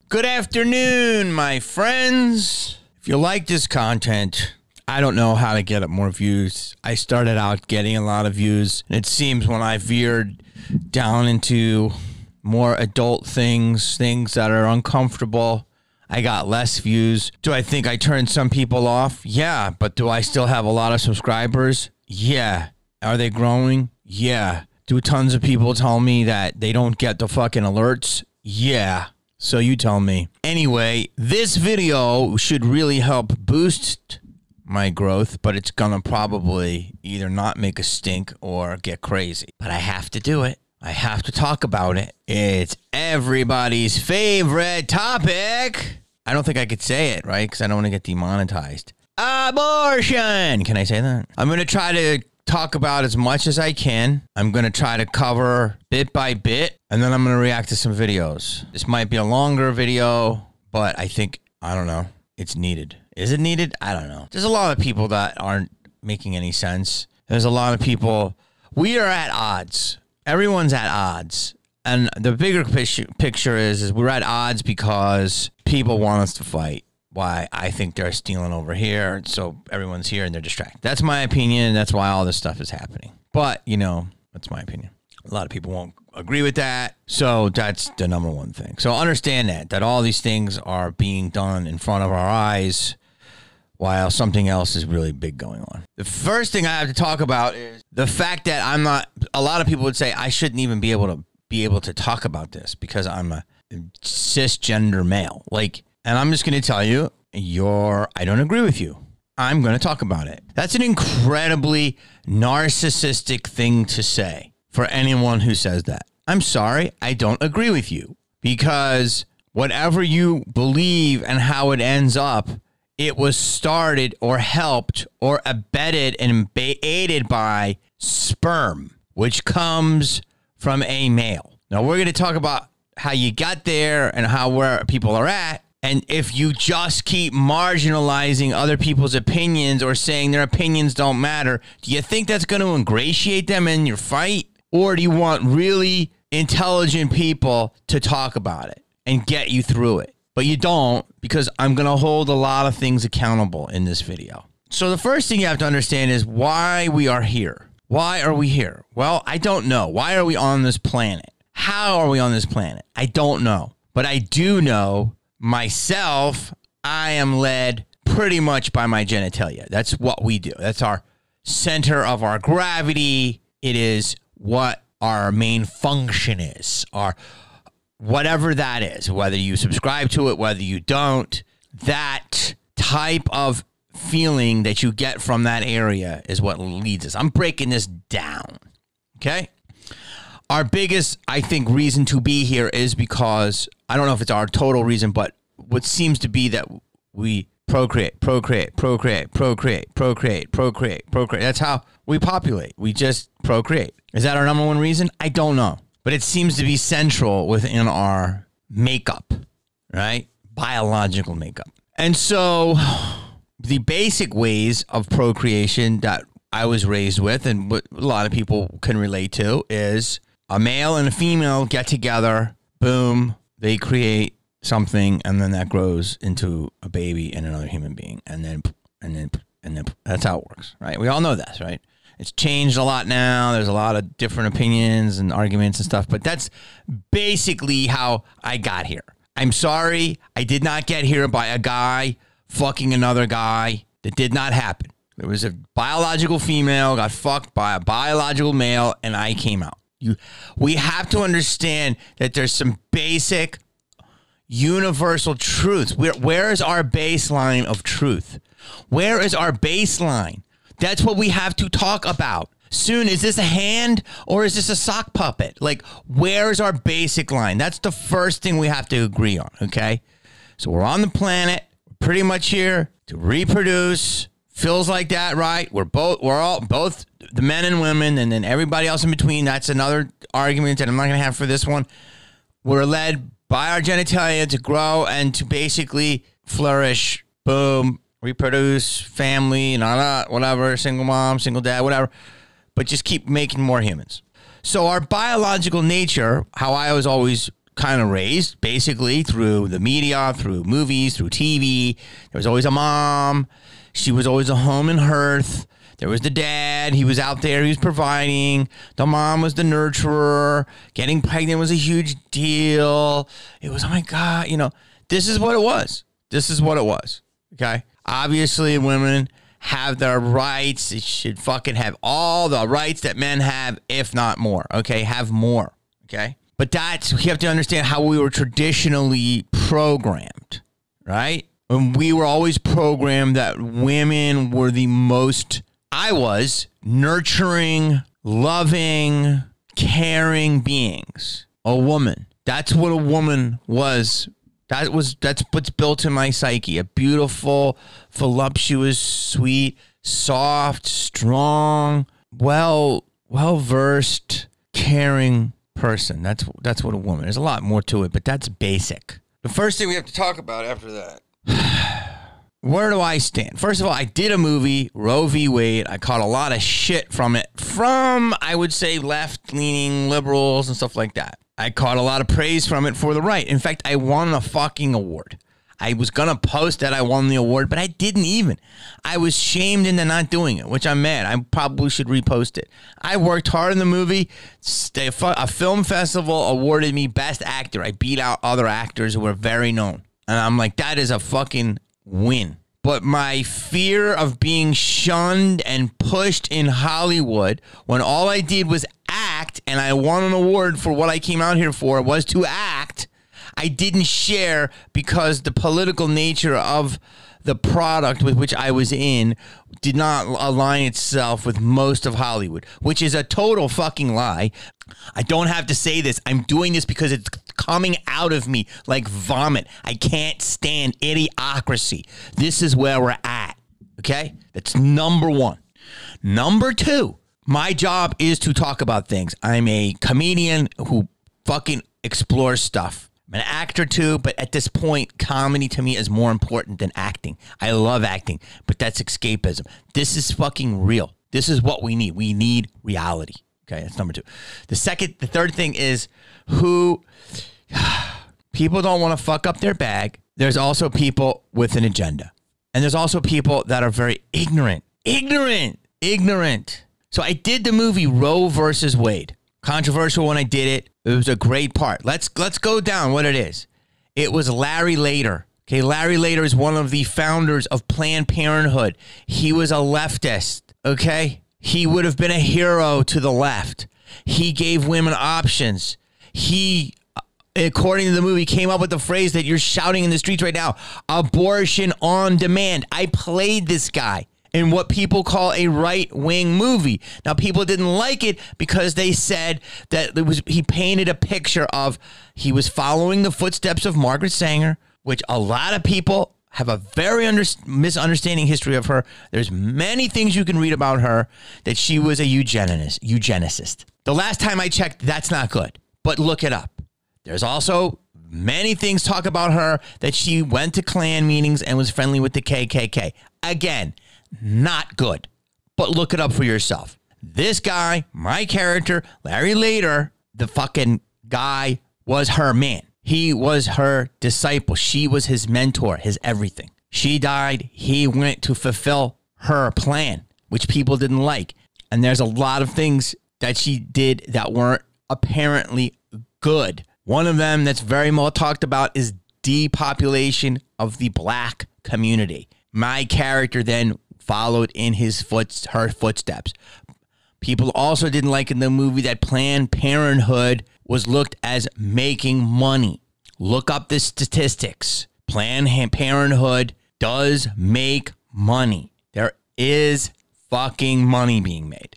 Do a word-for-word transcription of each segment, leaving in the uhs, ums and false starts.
Good afternoon, my friends. If you like this content, I don't know how to get up more views. I started out getting a lot of views, and it seems when I veered down into more adult things, things that are uncomfortable, I got less views. Do I think I turned some people off? Yeah, but do I still have a lot of subscribers? Yeah. Are they growing? Yeah. Do tons of people tell me that they don't get the fucking alerts? Yeah. So you tell me. Anyway, this video should really help boost my growth, but it's gonna probably either not make a stink or get crazy. But I have to do it. I have to talk about it. It's everybody's favorite topic. I don't think I could say it, right? Because I don't want to get demonetized. Abortion! Can I say that? I'm gonna try to talk about as much as I can. I'm going to try to cover bit by bit, and then I'm going to react to some videos. This might be a longer video, but I think, I don't know, it's needed. Is it needed? I don't know. There's a lot of people that aren't making any sense. There's a lot of people. We are at odds. Everyone's at odds. And the bigger picture is, is we're at odds because people want us to fight. Why I think they're stealing over here, so everyone's here and they're distracted. That's my opinion. That's why all this stuff is happening. But, you know, that's my opinion. A lot of people won't agree with that, so that's the number one thing. So understand that, that all these things are being done in front of our eyes while something else is really big going on. The first thing I have to talk about is the fact that I'm not, a lot of people would say I shouldn't even be able to be able to talk about this because I'm a cisgender male. Like, and I'm just going to tell you, you're, I don't agree with you. I'm going to talk about it. That's an incredibly narcissistic thing to say for anyone who says that. I'm sorry, I don't agree with you because whatever you believe and how it ends up, it was started or helped or abetted and aided by sperm, which comes from a male. Now, we're going to talk about how you got there and how where people are at. And if you just keep marginalizing other people's opinions or saying their opinions don't matter, do you think that's going to ingratiate them in your fight? Or do you want really intelligent people to talk about it and get you through it? But you don't, because I'm going to hold a lot of things accountable in this video. So the first thing you have to understand is why we are here. Why are we here? Well, I don't know. Why are we on this planet? How are we on this planet? I don't know. But I do know myself, I am led pretty much by my genitalia. That's what we do. That's our center of our gravity. It is what our main function is, or whatever that is, whether you subscribe to it, whether you don't. That type of feeling that you get from that area is what leads us. I'm breaking this down, okay? Our biggest, I think, reason to be here is because, I don't know if it's our total reason, but what seems to be that we procreate, procreate, procreate, procreate, procreate, procreate, procreate. That's how we populate. We just procreate. Is that our number one reason? I don't know. But it seems to be central within our makeup, right? Biological makeup. And so the basic ways of procreation that I was raised with and what a lot of people can relate to is a male and a female get together, boom, they create something, and then that grows into a baby and another human being, and then, and then, and then, that's how it works, right? We all know that, right? It's changed a lot now. There's a lot of different opinions and arguments and stuff, but that's basically how I got here. I'm sorry, I did not get here by a guy fucking another guy. That did not happen. There was a biological female, got fucked by a biological male, and I came out. You, we have to understand that there's some basic universal truths. Where, where is our baseline of truth? Where is our baseline? That's what we have to talk about. Soon, is this a hand or is this a sock puppet? Like, where is our basic line? That's the first thing we have to agree on, okay? So we're on the planet. We're pretty much here to reproduce. Feels like that, right? We're both, we're all, both the men and women, and then everybody else in between. That's another argument that I'm not going to have for this one. We're led by our genitalia to grow and to basically flourish. Boom. Reproduce, family, and all that, whatever, single mom, single dad, whatever. But just keep making more humans. So our biological nature, how I was always kind of raised basically through the media, through movies, through T V. There was always a mom. She was always a home and hearth. There was the dad. He was out there. He was providing. The mom was the nurturer. Getting pregnant was a huge deal. It was, oh my God, you know, this is what it was. This is what it was. Okay. Obviously, women have their rights. They should fucking have all the rights that men have, if not more. Okay. Have more. Okay. But that's, you have to understand how we were traditionally programmed, right? And we were always programmed that women were the most, I was, nurturing, loving, caring beings. A woman. That's what a woman was. That was, that's what's built in my psyche. A beautiful, voluptuous, sweet, soft, strong, well, well-versed, caring person. That's that's what a woman. There's a lot more to it, but that's basic. The first thing we have to talk about after that. Where do I stand? First of all, I did a movie, Roe v. Wade. I caught a lot of shit from it. From, I would say, left-leaning liberals and stuff like that. I caught a lot of praise from it for the right. In fact, I won a fucking award. I was going to post that I won the award, but I didn't even. I was shamed into not doing it, which I'm mad. I probably should repost it. I worked hard in the movie. A film festival awarded me Best Actor. I beat out other actors who were very known. And I'm like, that is a fucking win. But my fear of being shunned and pushed in Hollywood when all I did was act and I won an award for what I came out here for was to act, I didn't share because the political nature of the product with which I was in did not align itself with most of Hollywood, which is a total fucking lie. I don't have to say this. I'm doing this because it's coming out of me like vomit. I can't stand idiocracy. This is where we're at, okay? That's number one. Number two, my job is to talk about things. I'm a comedian who fucking explores stuff. I'm an actor too, but at this point, comedy to me is more important than acting. I love acting, but that's escapism. This is fucking real. This is what we need. We need reality. Okay, that's number two. The second, the third thing is who people don't want to fuck up their bag. There's also people with an agenda. And there's also people that are very ignorant. Ignorant. Ignorant. So I did the movie Roe versus Wade. Controversial when I did it. It was a great part. Let's let's go down what it is. It was Larry Lader. Okay, Larry Lader is one of the founders of Planned Parenthood. He was a leftist. Okay, he would have been a hero to the left. He gave women options. He, according to the movie, came up with the phrase that you're shouting in the streets right now: abortion on demand. I played this guy in what people call a right-wing movie. Now, people didn't like it because they said that it was he painted a picture of he was following the footsteps of Margaret Sanger, which a lot of people have a very under, misunderstanding history of her. There's many things you can read about her, that she was a eugenicist. eugenicist. The last time I checked, that's not good, but look it up. There's also many things talk about her, that she went to Klan meetings and was friendly with the K K K. Again, not good, but look it up for yourself. This guy, my character, Larry Lader, the fucking guy, was her man. He was her disciple. She was his mentor, his everything. She died. He went to fulfill her plan, which people didn't like. And there's a lot of things that she did that weren't apparently good. One of them that's very well talked about is depopulation of the black community. My character then followed in his foot, her footsteps. People also didn't like in the movie that Planned Parenthood was looked as making money. Look up the statistics. Planned Parenthood does make money. There is fucking money being made.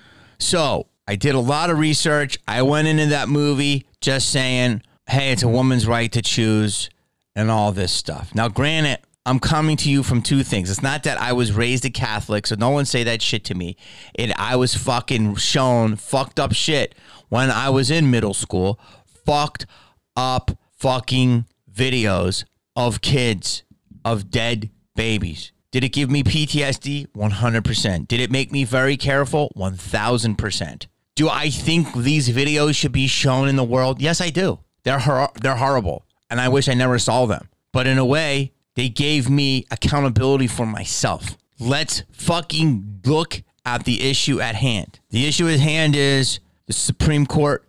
So I did a lot of research. I went into that movie just saying, hey, it's a woman's right to choose and all this stuff. Now, granted, I'm coming to you from two things. It's not that I was raised a Catholic, so no one say that shit to me. It, I was fucking shown fucked up shit when I was in middle school. Fucked up fucking videos of kids, of dead babies. Did it give me P T S D? one hundred percent. Did it make me very careful? one thousand percent. Do I think these videos should be shown in the world? Yes, I do. They're hor- they're horrible, and I wish I never saw them. But in a way, they gave me accountability for myself. Let's fucking look at the issue at hand. The issue at hand is the Supreme Court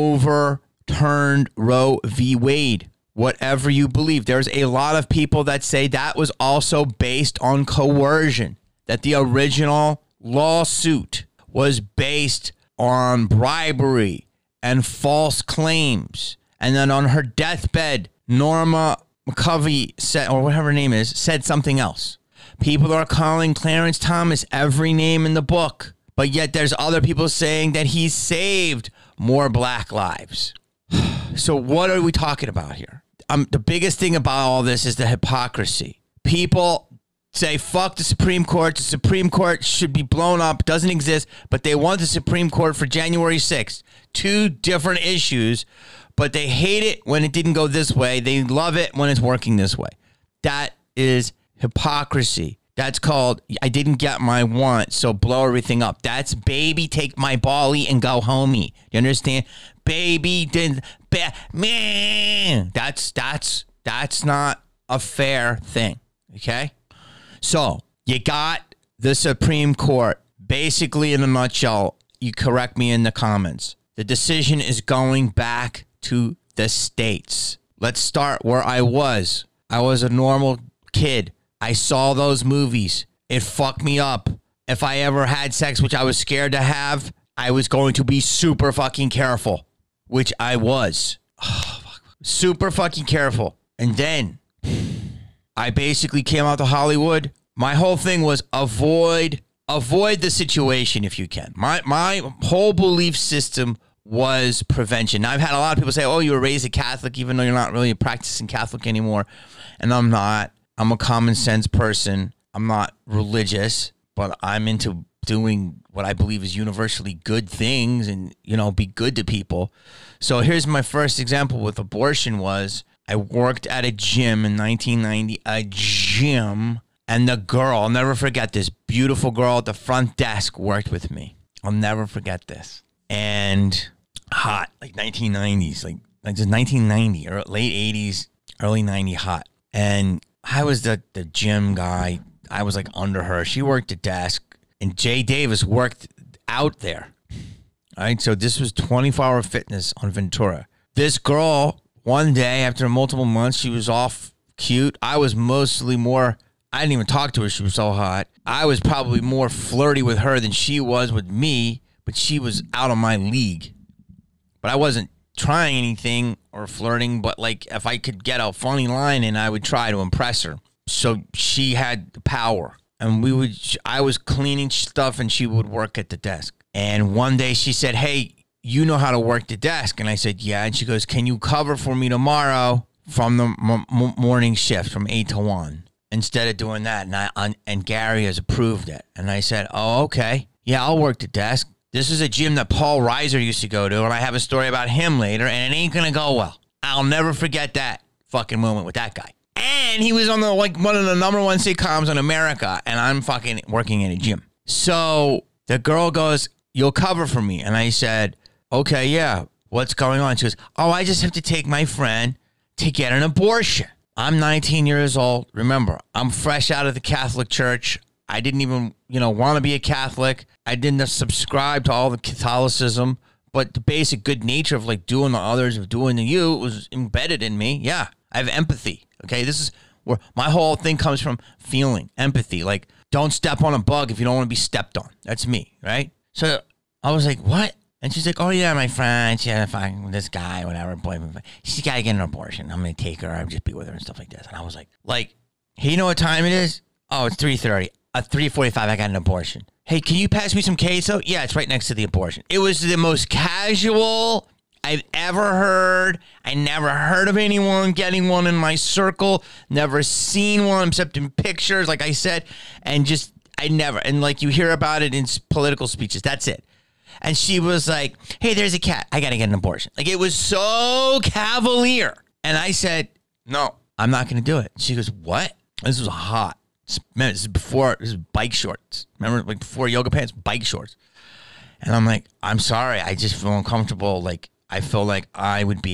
overturned Roe v. Wade. Whatever you believe, there's a lot of people that say that was also based on coercion, that the original lawsuit was based on bribery and false claims. And then on her deathbed, Norma McCovey said, or whatever her name is, said something else. People are calling Clarence Thomas every name in the book, but yet there's other people saying that he saved more black lives. So what are we talking about here? Um, the biggest thing about all this is the hypocrisy. People say, fuck the Supreme Court. The Supreme Court should be blown up. Doesn't exist. But they want the Supreme Court for January sixth. Two different issues, but they hate it when it didn't go this way. They love it when it's working this way. That is hypocrisy. That's called, I didn't get my want, so blow everything up. That's baby, take my bally and go homey. You understand? Baby, didn't, ba- man. That's, that's, that's not a fair thing. Okay? So, you got the Supreme Court. Basically, in a nutshell, you correct me in the comments. The decision is going back to the states. Let's start where I was. I was a normal kid. I saw those movies. It fucked me up. If I ever had sex, which I was scared to have, I was going to be super fucking careful, which I was. Oh, fuck. Super fucking careful. And then I basically came out to Hollywood. My whole thing was avoid, avoid the situation if you can. My, my whole belief system was prevention. Now, I've had a lot of people say, oh, you were raised a Catholic, even though you're not really a practicing Catholic anymore. And I'm not. I'm a common sense person. I'm not religious, but I'm into doing what I believe is universally good things and, you know, be good to people. So here's my first example with abortion was I worked at a gym in nineteen ninety, a gym, and the girl, I'll never forget this, beautiful girl at the front desk worked with me. I'll never forget this. And hot, like nineteen nineties, like, like just nineteen ninety or late eighties, early nineties hot. And I was the, the gym guy. I was like under her. She worked the desk, and Jay Davis worked out there. All right, so this was twenty-four hour fitness on Ventura. This girl, one day after multiple months, she was off cute. I was mostly more, I didn't even talk to her. She was so hot. I was probably more flirty with her than she was with me, but she was out of my league. But I wasn't trying anything or flirting, but like if I could get a funny line in, I would try to impress her. So she had the power, and we would, I was cleaning stuff and she would work at the desk. And one day she said, hey, you know how to work the desk? And I said, yeah. And she goes, can you cover for me tomorrow from the m- m- morning shift from eight to one instead of doing that? And I, on, and Gary has approved it. And I said, oh, okay. Yeah, I'll work the desk. This is a gym that Paul Reiser used to go to, and I have a story about him later, and it ain't gonna go well. I'll never forget that fucking moment with that guy. And he was on the like one of the number one sitcoms in America, and I'm fucking working in a gym. So the girl goes, you'll cover for me. And I said, okay, yeah, what's going on? She goes, oh, I just have to take my friend to get an abortion. I'm nineteen years old. Remember, I'm fresh out of the Catholic Church. I didn't even, you know, want to be a Catholic. I didn't subscribe to all the Catholicism, but the basic good nature of like doing the others, of doing to you was embedded in me. Yeah, I have empathy. Okay, this is where my whole thing comes from, feeling, empathy. Like, don't step on a bug if you don't want to be stepped on. That's me, right? So I was like, what? And she's like, oh, yeah, my friend, she had a fight this guy, whatever, boyfriend. She's got to get an abortion. I'm going to take her. I'll just be with her and stuff like this. And I was like, like, hey, you know what time it is? Oh, it's three thirty. At three forty-five, I got an abortion. Hey, can you pass me some queso? Yeah, it's right next to the abortion. It was the most casual I've ever heard. I never heard of anyone getting one in my circle. Never seen one except in pictures, like I said. And just, I never, and like you hear about it in political speeches. That's it. And she was like, hey, there's a cat. I got to get an abortion. Like, it was so cavalier. And I said, no, I'm not going to do it. She goes, what? This was hot. Remember, this is before, this is bike shorts. Remember, like before yoga pants, bike shorts. And I'm like, I'm sorry. I just feel uncomfortable. Like, I feel like I would be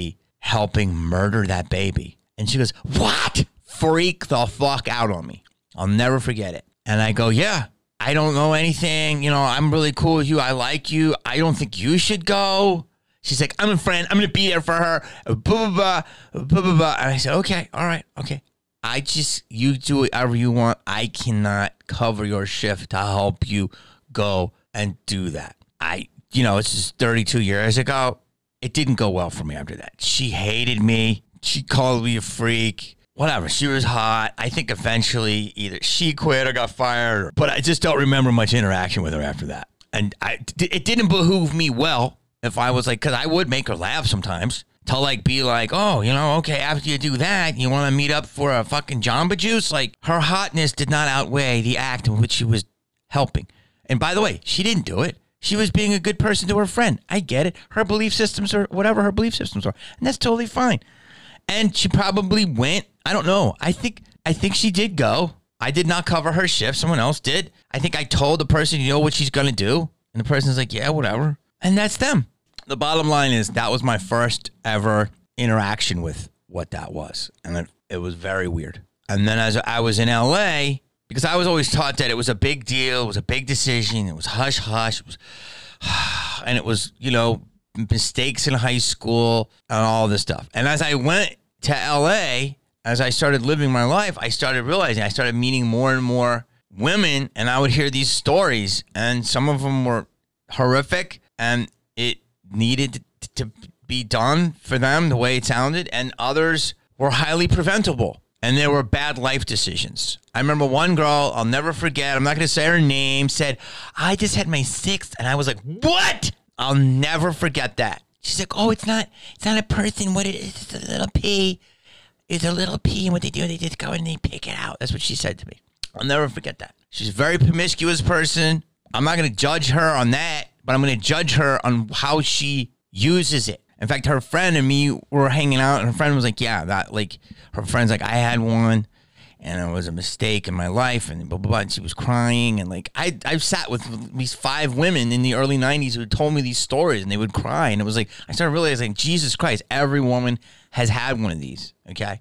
helping murder that baby. And she goes, what? Freak the fuck out on me. I'll never forget it. And I go, yeah, I don't know anything. You know, I'm really cool with you. I like you. I don't think you should go. She's like, I'm a friend. I'm going to be there for her. Blah, blah, blah, blah, blah, blah. And I said, okay, all right, okay. I just, you do whatever you want. I cannot cover your shift to help you go and do that. I, you know, it's just thirty-two years ago. It didn't go well for me after that. She hated me. She called me a freak. Whatever. She was hot. I think eventually either she quit or got fired. But I just don't remember much interaction with her after that. And I, it didn't behoove me well if I was like, because I would make her laugh sometimes. To like be like, oh, you know, okay, after you do that, you want to meet up for a fucking Jamba Juice? Like, her hotness did not outweigh the act in which she was helping. And by the way, she didn't do it. She was being a good person to her friend. I get it. Her belief systems are whatever her belief systems are. And that's totally fine. And she probably went, I don't know. I think I think she did go. I did not cover her shift. Someone else did. I think I told the person, you know what she's going to do? And the person's like, yeah, whatever. And that's them. The bottom line is that was my first ever interaction with what that was. And it, it was very weird. And then as I was in L A, because I was always taught that it was a big deal, it was a big decision, it was hush-hush, it was, and it was, you know, mistakes in high school and all this stuff. And as I went to L A, as I started living my life, I started realizing, I started meeting more and more women, and I would hear these stories, and some of them were horrific, and it needed to be done for them the way it sounded, and others were highly preventable, and there were bad life decisions. I remember one girl, I'll never forget, I'm not going to say her name, said, I just had my sixth, and I was like, what? I'll never forget that. She's like, oh, it's not, it's not a person, what it is, it's a little pea. It's a little pea, and what they do, they just go and they pick it out. That's what she said to me. I'll never forget that. She's a very promiscuous person. I'm not going to judge her on that, but I'm going to judge her on how she uses it. In fact, her friend and me were hanging out, and her friend was like, yeah, that, like, her friend's like, I had one, and it was a mistake in my life, and blah, blah, blah, and she was crying, and, like, I, I've sat with these five women in the early nineties who told me these stories, and they would cry, and it was like, I started realizing, Jesus Christ, every woman has had one of these, okay?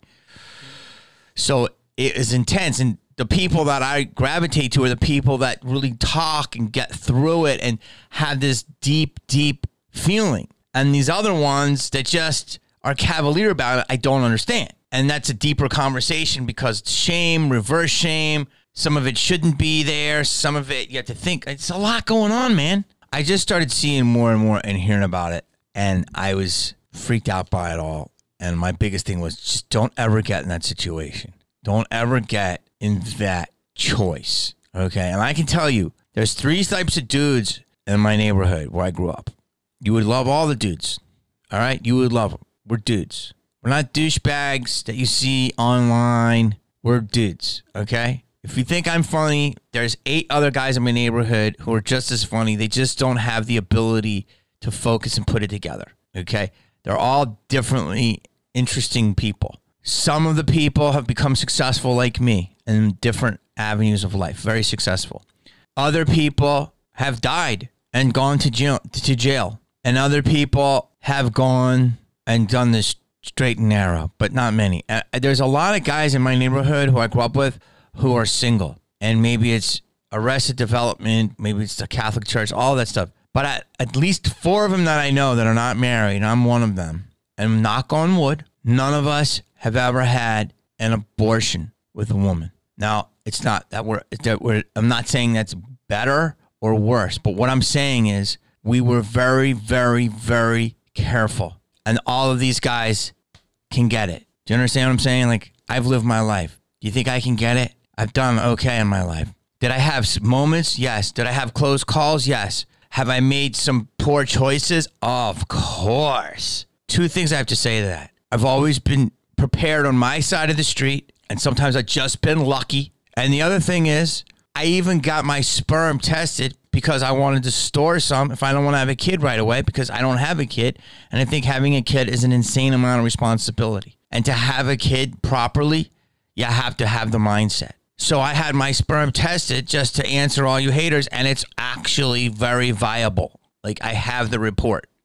So it is intense, and the people that I gravitate to are the people that really talk and get through it and have this deep, deep feeling. And these other ones that just are cavalier about it, I don't understand. And that's a deeper conversation because shame, reverse shame, some of it shouldn't be there. Some of it, you have to think. It's a lot going on, man. I just started seeing more and more and hearing about it. And I was freaked out by it all. And my biggest thing was just don't ever get in that situation. Don't ever get in that choice, okay? And I can tell you, there's three types of dudes in my neighborhood where I grew up. You would love all the dudes, all right? You would love them. We're dudes. We're not douchebags that you see online. We're dudes, okay? If you think I'm funny, there's eight other guys in my neighborhood who are just as funny. They just don't have the ability to focus and put it together, okay? They're all differently interesting people. Some of the people have become successful like me in different avenues of life, very successful. Other people have died and gone to jail, to jail. And other people have gone and done this straight and narrow, but not many. Uh, there's a lot of guys in my neighborhood who I grew up with who are single. And maybe it's Arrested Development, maybe it's the Catholic Church, all that stuff. But at, at least four of them that I know that are not married, I'm one of them. And knock on wood, none of us have ever had an abortion with a woman. Now, it's not that we're, that we're, I'm not saying that's better or worse, but what I'm saying is we were very, very, very careful. And all of these guys can get it. Do you understand what I'm saying? Like, I've lived my life. Do you think I can get it? I've done okay in my life. Did I have moments? Yes. Did I have close calls? Yes. Have I made some poor choices? Of course. Two things I have to say to that. I've always been prepared on my side of the street, and sometimes I've just been lucky. And the other thing is, I even got my sperm tested because I wanted to store some if I don't want to have a kid right away because I don't have a kid. And I think having a kid is an insane amount of responsibility. And to have a kid properly, you have to have the mindset. So I had my sperm tested just to answer all you haters, and it's actually very viable. Like, I have the report.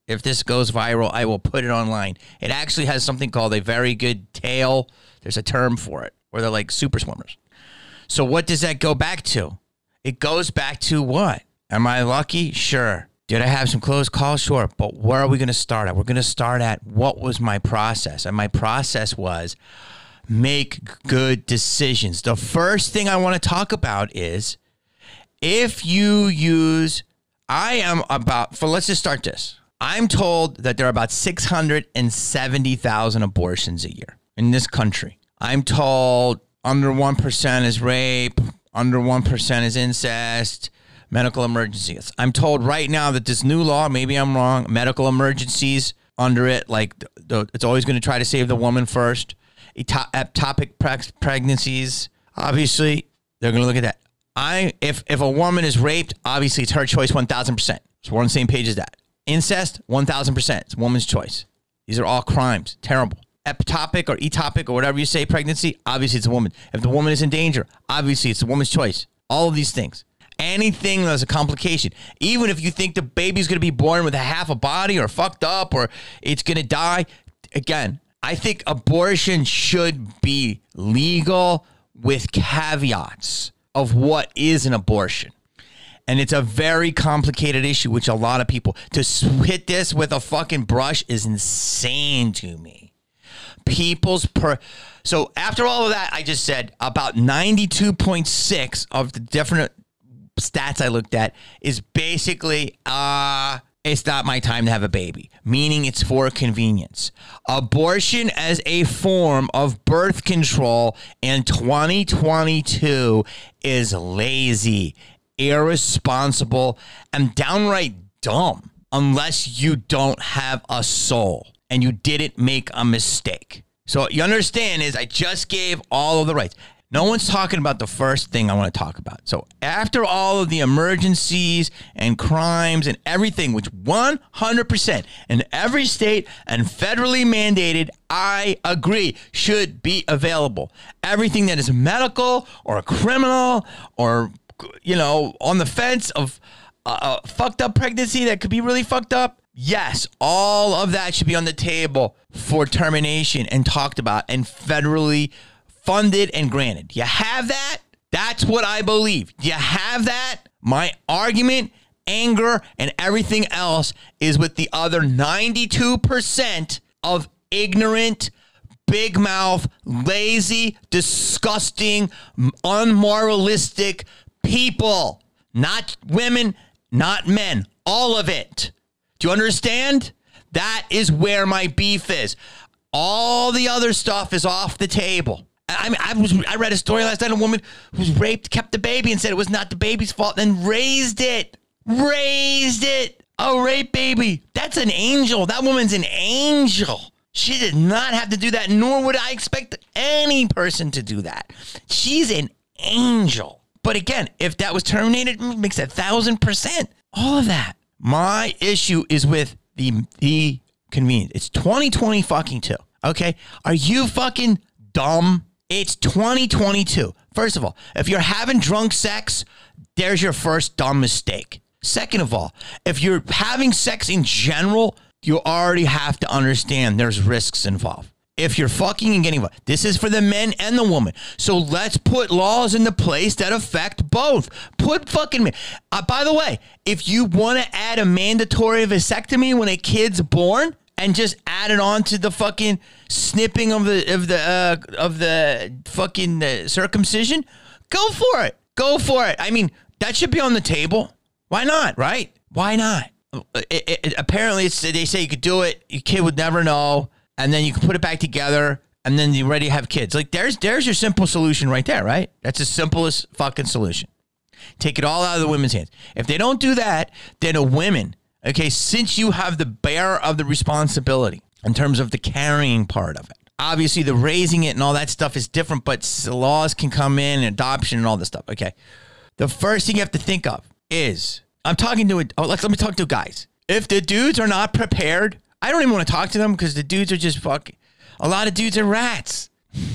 If this goes viral, I will put it online. It actually has something called a very good tail. There's a term for it, where they're like super swimmers. So what does that go back to? It goes back to what? Am I lucky? Sure. Did I have some close calls? Sure. But where are we going to start at? We're going to start at what was my process? And my process was make good decisions. The first thing I want to talk about is if you use, I am about, for let's just start this. I'm told that there are about six hundred seventy thousand abortions a year in this country. I'm told under one percent is rape, under one percent is incest, medical emergencies. I'm told right now that this new law, maybe I'm wrong, medical emergencies under it, like the, the, it's always going to try to save the woman first. Ectopic pregnancies, obviously, they're going to look at that. I if if a woman is raped, obviously it's her choice one thousand percent. So we're on the same page as that. Incest, one thousand percent. It's a woman's choice. These are all crimes. Terrible. Ectopic or etopic or whatever you say, pregnancy, obviously it's a woman. If the woman is in danger, obviously it's a woman's choice. All of these things. Anything that's a complication. Even if you think the baby's going to be born with a half a body or fucked up or it's going to die, again, I think abortion should be legal with caveats of what is an abortion. And it's a very complicated issue, which a lot of people, to hit this with a fucking brush is insane to me. People's per, so after all of that, I just said about ninety-two point six of the different stats I looked at is basically, uh, it's not my time to have a baby, meaning it's for convenience. Abortion as a form of birth control in twenty twenty-two is lazy, irresponsible, and downright dumb unless you don't have a soul and you didn't make a mistake. So what you understand is I just gave all of the rights. No one's talking about the first thing I want to talk about. So after all of the emergencies and crimes and everything, which one hundred percent in every state and federally mandated, I agree, should be available. Everything that is medical or a criminal or, you know, on the fence of a, a fucked up pregnancy that could be really fucked up. Yes, all of that should be on the table for termination and talked about and federally funded and granted. You have that? That's what I believe. You have that? My argument, anger, and everything else is with the other ninety-two percent of ignorant, big mouth, lazy, disgusting, unmoralistic people. Not women, not men. All of it. Do you understand? That is where my beef is. All the other stuff is off the table. I mean, I was I read a story last night. A woman who was raped, kept the baby, and said it was not the baby's fault, then raised it, raised it. A rape baby. That's an angel. That woman's an angel. She did not have to do that, nor would I expect any person to do that. She's an angel. But again, if that was terminated, it makes a thousand percent. All of that. My issue is with the the convenience. It's twenty twenty fucking two. Okay, are you fucking dumb? It's twenty twenty-two. First of all, if you're having drunk sex, there's your first dumb mistake. Second of all, if you're having sex in general, you already have to understand there's risks involved. If you're fucking and getting, this is for the men and the woman. So let's put laws into place that affect both. Put fucking men. Uh, by the way, if you want to add a mandatory vasectomy when a kid's born and just add it on to the fucking snipping of the of the uh, of the fucking uh, circumcision, go for it. Go for it. I mean, that should be on the table. Why not? Right? Why not? It, it, it, apparently, it's, they say you could do it. Your kid would never know. And then you can put it back together, and then you already have kids. Like, there's there's your simple solution right there, right? That's the simplest fucking solution. Take it all out of the women's hands. If they don't do that, then the women, okay, since you have the bearer of the responsibility in terms of the carrying part of it, obviously the raising it and all that stuff is different, but laws can come in, and adoption and all this stuff, okay? The first thing you have to think of is, I'm talking to, a, oh, let's, let me talk to guys. If the dudes are not prepared, I don't even want to talk to them because the dudes are just fucking, a lot of dudes are rats.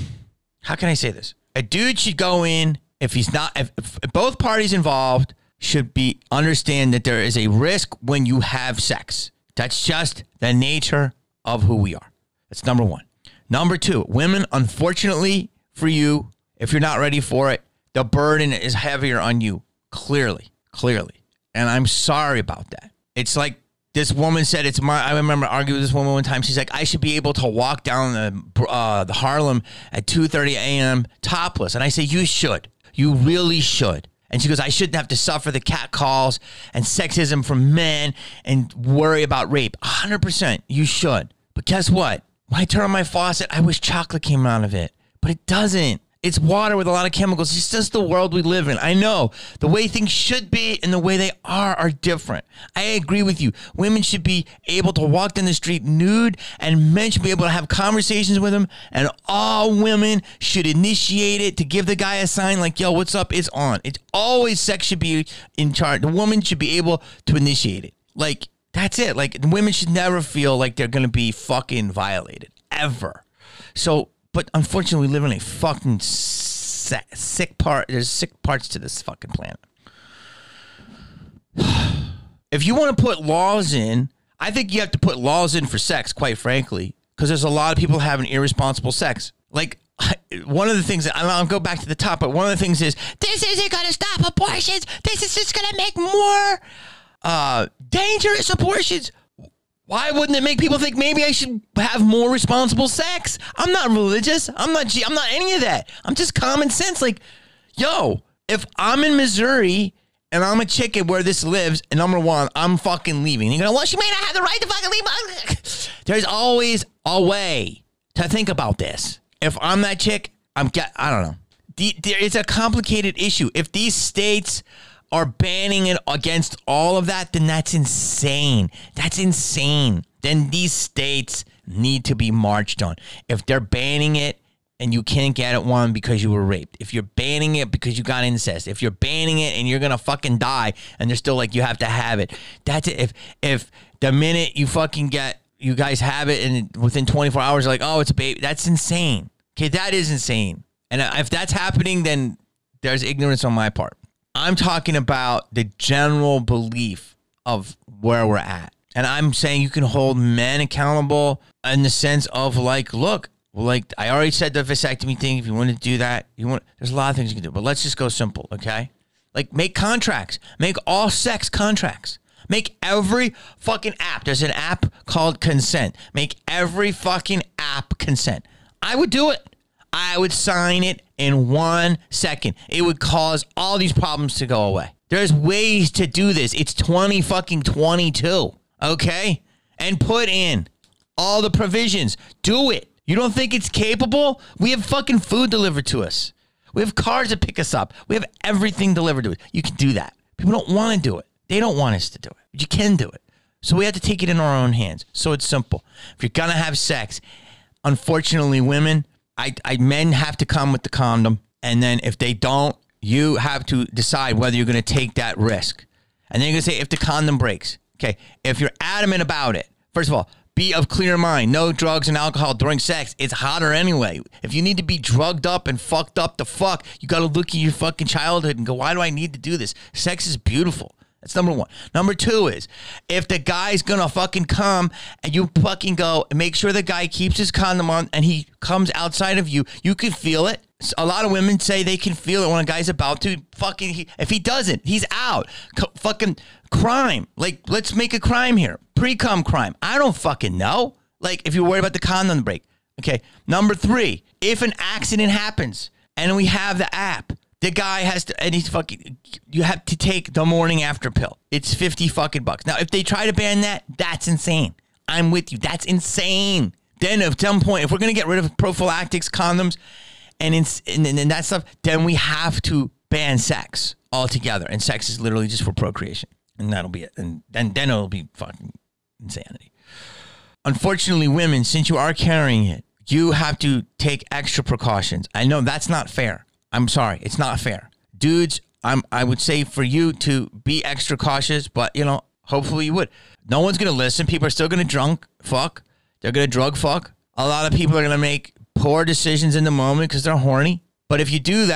How can I say this? A dude should go in, if he's not, if, if both parties involved should be, understand that there is a risk when you have sex. That's just the nature of who we are. That's number one. Number two, women, unfortunately for you, if you're not ready for it, the burden is heavier on you. Clearly, clearly. And I'm sorry about that. It's like this woman said, it's my, I remember arguing with this woman one time. She's like, I should be able to walk down the, uh, the Harlem at two thirty a.m. topless. And I say, you should. You really should. And she goes, I shouldn't have to suffer the catcalls and sexism from men and worry about rape. one hundred percent, you should. But guess what? When I turn on my faucet, I wish chocolate came out of it. But it doesn't. It's water with a lot of chemicals. It's just the world we live in. I know the way things should be and the way they are are different. I agree with you. Women should be able to walk down the street nude, and men should be able to have conversations with them, and all women should initiate it to give the guy a sign like, yo, what's up? It's on. It's always sex should be in charge. The woman should be able to initiate it. Like, that's it. Like, women should never feel like they're going to be fucking violated. Ever. So, but unfortunately, we live in a fucking sick, sick part. There's sick parts to this fucking planet. If you want to put laws in, I think you have to put laws in for sex, quite frankly, because there's a lot of people having irresponsible sex. Like, one of the things that, I'll go back to the top, but one of the things is, this isn't going to stop abortions. This is just going to make more uh, dangerous abortions. Why wouldn't it make people think maybe I should have more responsible sex? I'm not religious. I'm not I'm not any of that. I'm just common sense. Like, yo, if I'm in Missouri and I'm a chicken where this lives, and number one, I'm fucking leaving. You're going, well, she may not have the right to fucking leave. There's always a way to think about this. If I'm that chick, I'm get. I don't know. The, there, it's a complicated issue. If these states are banning it against all of that, then that's insane. That's insane. Then these states need to be marched on. If they're banning it and you can't get it, one, because you were raped. If you're banning it because you got incest. If you're banning it and you're going to fucking die and they're still like, you have to have it. That's it. If, if the minute you fucking get, you guys have it and within twenty-four hours, you're like, oh, it's a baby. That's insane. Okay, that is insane. And if that's happening, then there's ignorance on my part. I'm talking about the general belief of where we're at. And I'm saying you can hold men accountable in the sense of like, look, like I already said the vasectomy thing. If you want to do that, you want, there's a lot of things you can do, but let's just go simple. Okay. Like make contracts, make all sex contracts, make every fucking app. There's an app called Consent. Make every fucking app consent. I would do it. I would sign it in one second. It would cause all these problems to go away. There's ways to do this. It's twenty fucking twenty-two, okay? And put in all the provisions. Do it. You don't think it's capable? We have fucking food delivered to us. We have cars that pick us up. We have everything delivered to us. You can do that. People don't want to do it. They don't want us to do it. But you can do it. So we have to take it in our own hands. So it's simple. If you're going to have sex, unfortunately, women, I, I men have to come with the condom, and then if they don't, you have to decide whether you're going to take that risk. And then you're going to say, if the condom breaks, okay, if you're adamant about it, first of all, be of clear mind. No drugs and alcohol during sex. It's hotter anyway. If you need to be drugged up and fucked up to fuck, you got to look at your fucking childhood and go, why do I need to do this? Sex is beautiful. That's number one. Number two is, if the guy's gonna fucking come and you fucking go and make sure the guy keeps his condom on and he comes outside of you, you can feel it. A lot of women say they can feel it when a guy's about to fucking, he, if he doesn't, he's out. C- fucking crime. Like, let's make a crime here. Pre-cum crime. I don't fucking know. Like, if you're worried about the condom break. Okay. Number three, if an accident happens and we have the app, the guy has to, and he's fucking, you have to take the morning after pill. It's fifty fucking bucks. Now, if they try to ban that, that's insane. I'm with you. That's insane. Then at some point, if we're going to get rid of prophylactics, condoms, and, in, and, and that stuff, then we have to ban sex altogether. And sex is literally just for procreation. And that'll be it. And then, then it'll be fucking insanity. Unfortunately, women, since you are carrying it, you have to take extra precautions. I know that's not fair. I'm sorry. It's not fair. Dudes, I'm, I would say for you to be extra cautious, but, you know, hopefully you would. No one's going to listen. People are still going to drunk fuck. They're going to drug fuck. A lot of people are going to make poor decisions in the moment because they're horny. But if you do that,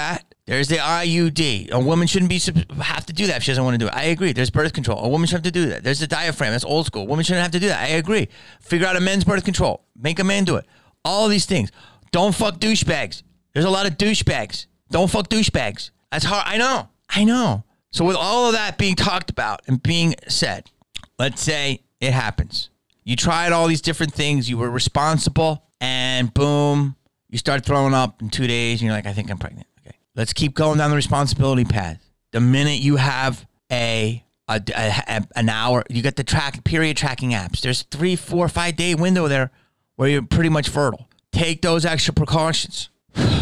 There's the I U D. A woman shouldn't be have to do that if she doesn't want to do it. I agree. There's birth control. A woman shouldn't have to do that. There's the diaphragm. That's old school. A woman shouldn't have to do that. I agree. Figure out a men's birth control. Make a man do it. All of these things. Don't fuck douchebags. There's a lot of douchebags. Don't fuck douchebags. That's hard. I know. I know. So with all of that being talked about and being said, let's say it happens. You tried all these different things. You were responsible, and boom, you start throwing up in two days, and you're like, I think I'm pregnant. Okay, let's keep going down the responsibility path. The minute you have a, a, a an hour, you get the track period tracking apps. There's three, four, five day window there where you're pretty much fertile. Take those extra precautions.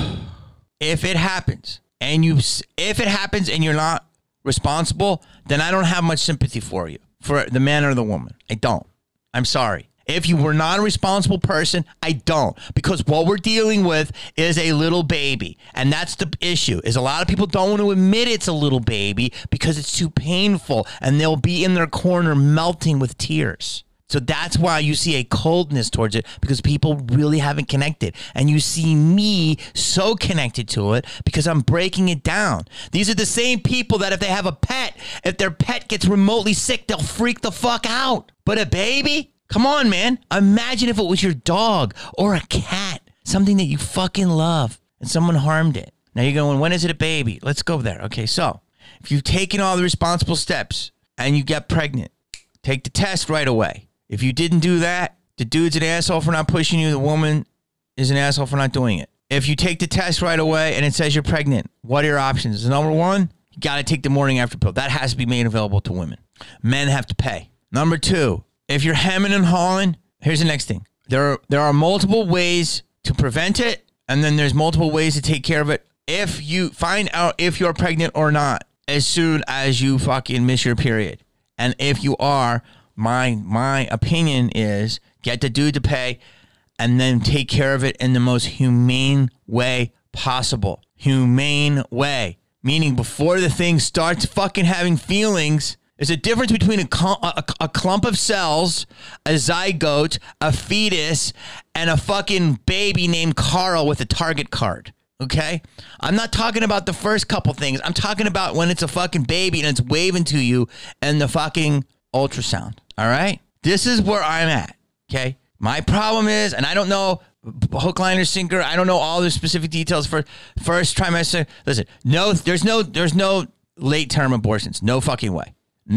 If it happens, and you, if it happens and you're not responsible, then I don't have much sympathy for you, for the man or the woman. I don't. I'm sorry. If you were not a responsible person, I don't. Because what we're dealing with is a little baby. And that's the issue, is a lot of people don't want to admit it's a little baby because it's too painful. And they'll be in their corner melting with tears. So that's why you see a coldness towards it, because people really haven't connected. And you see me so connected to it because I'm breaking it down. These are the same people that if they have a pet, if their pet gets remotely sick, they'll freak the fuck out. But a baby? Come on, man. Imagine if it was your dog or a cat, something that you fucking love, and someone harmed it. Now you're going, when is it a baby? Let's go there. Okay, so if you've taken all the responsible steps and you get pregnant, take the test right away. If you didn't do that, the dude's an asshole for not pushing you. The woman is an asshole for not doing it. If you take the test right away and it says you're pregnant, what are your options? Number one, you got to take the morning after pill. That has to be made available to women. Men have to pay. Number two, if you're hemming and hawing, here's the next thing. There are, there are multiple ways to prevent it, and then there's multiple ways to take care of it. If you find out if you're pregnant or not as soon as you fucking miss your period. And if you are, My my opinion is get the dude to pay and then take care of it in the most humane way possible. Humane way. Meaning before the thing starts fucking having feelings, there's a difference between a, a, a clump of cells, a zygote, a fetus, and a fucking baby named Carl with a Target card. Okay? I'm not talking about the first couple things. I'm talking about when it's a fucking baby and it's waving to you and the fucking ultrasound. All right? This is where I'm at, okay? My problem is, and I don't know hook, line, or sinker. I don't know all the specific details for first trimester. Listen, no, there's no, there's no late term abortions. No fucking way.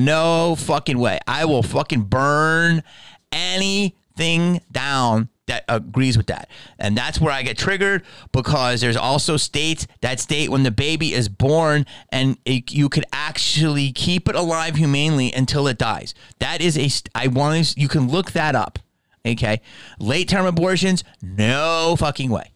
No fucking way. I will fucking burn anything down that agrees with that. And that's where I get triggered, because there's also states that state when the baby is born and it, you could actually keep it alive humanely until it dies. That is a, I want to, you can look that up. Okay. Late term abortions, no fucking way.